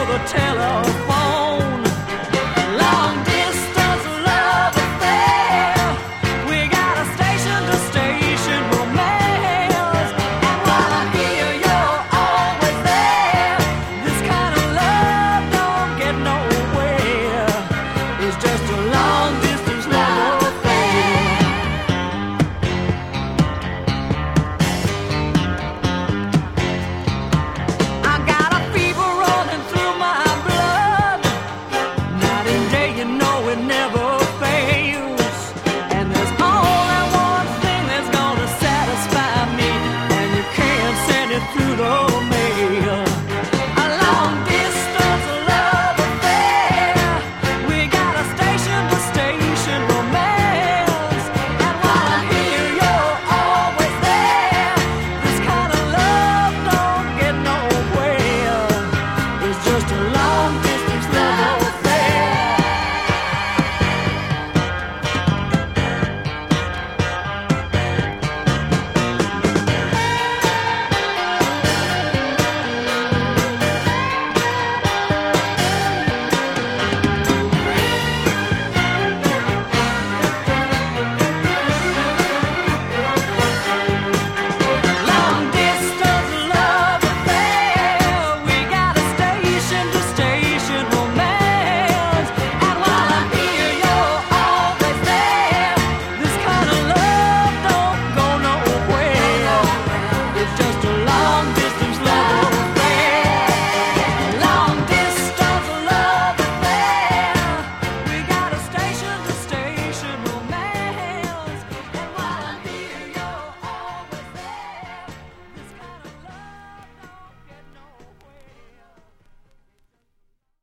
the telephone. Long distance love affair. We got a station to station romance. And while I hear you're always there, this kind of love don't get nowhere. It's just a long distance love affair. I got a fever running through my blood. Night and day, you know it never fails. And there's only one thing that's gonna satisfy me, and you can't send it through the mail. A long distance love affair. We got a station to station romance. And while I hear you're always there, this kind of love don't get nowhere. It's just a